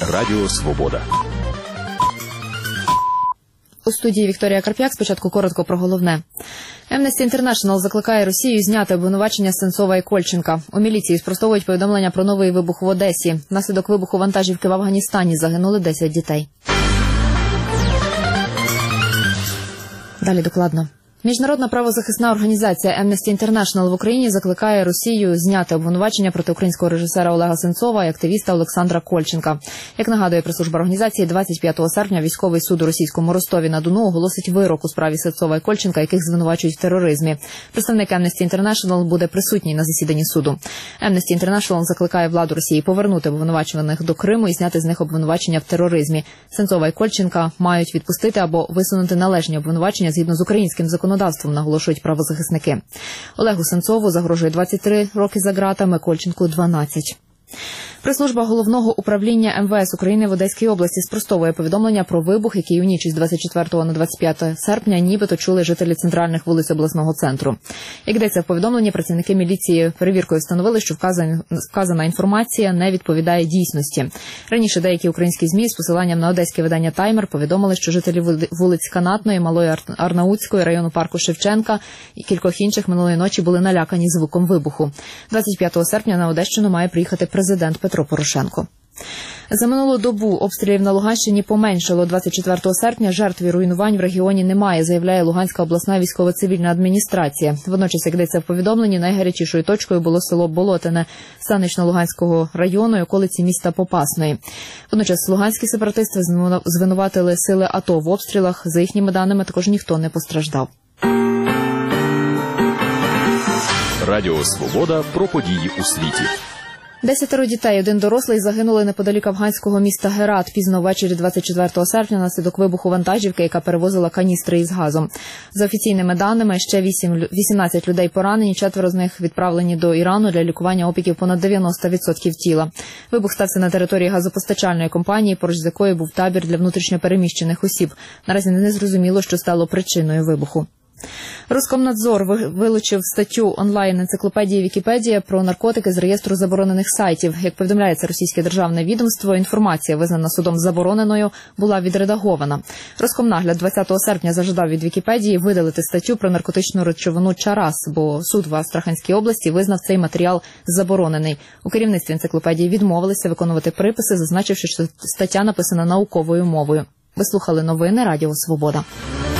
Радіо Свобода. У студії Вікторія Карп'як. Спочатку коротко про головне. Amnesty International закликає Росію зняти обвинувачення Сенцова і Кольченка. У міліції спростовують повідомлення про новий вибух в Одесі. Внаслідок вибуху вантажівки в Афганістані загинули 10 дітей. Далі докладно. Міжнародна правозахисна організація Amnesty International в Україні закликає Росію зняти обвинувачення проти українського режисера Олега Сенцова і активіста Олександра Кольченка. Як нагадує прес-служба організації, 25 серпня військовий суд у російському Ростові-на-Дону оголосить вирок у справі Сенцова і Кольченка, яких звинувачують в тероризмі. Представник Amnesty International буде присутній на засіданні суду. Amnesty International закликає владу Росії повернути обвинувачуваних до Криму і зняти з них обвинувачення в тероризмі. Сенцова і Кольченка мають відпустити або висунути належні обвинувачення згідно з українським законодавством, наголошують правозахисники. Олегу Сенцову загрожує 23 роки за ґратами, Кольченку – 12. Прес-служба Головного управління МВС України в Одеській області спростовує повідомлення про вибух, який у ніч із 24 на 25 серпня нібито чули жителі центральних вулиць обласного центру. Як йдеться в повідомленні, працівники міліції перевіркою встановили, що вказана інформація не відповідає дійсності. Раніше деякі українські ЗМІ з посиланням на одеське видання «Таймер» повідомили, що жителі вулиць Канатної, Малої Арнаутської, району парку Шевченка і кількох інших минулої ночі були налякані звуком вибуху. 25 серпня на Одещину має приїхати президент Петро Порошенко. За минулу добу обстрілів на Луганщині поменшало. 24 серпня жертв і руйнувань в регіоні немає, заявляє Луганська обласна військово-цивільна адміністрація. Водночас, як йдеться в повідомленні, найгарячішою точкою було село Болотине Станично-Луганського району і околиці міста Попасної. Водночас луганські сепаратисти звинуватили сили АТО в обстрілах. За їхніми даними, також ніхто не постраждав. Радіо Свобода про події у світі. 10 дітей, 1 дорослий загинули неподалік афганського міста Герат пізно ввечері 24 серпня внаслідок вибуху вантажівки, яка перевозила каністри із газом. За офіційними даними, ще 18 людей поранені, 4 з них відправлені до Ірану для лікування опіків понад 90% тіла. Вибух стався на території газопостачальної компанії, поруч з якою був табір для внутрішньопереміщених осіб. Наразі не зрозуміло, що стало причиною вибуху. Роскомнадзор вилучив статтю онлайн-енциклопедії Вікіпедія про наркотики з реєстру заборонених сайтів. Як повідомляється російське державне відомство, інформація, визнана судом забороненою, була відредагована. Роскомнагляд 20 серпня зажадав від Вікіпедії видалити статтю про наркотичну речовину Чарас, бо суд в Астраханській області визнав цей матеріал заборонений. У керівництві енциклопедії відмовилися виконувати приписи, зазначивши, що стаття написана науковою мовою. Ви слухали новини Радіо Свобода.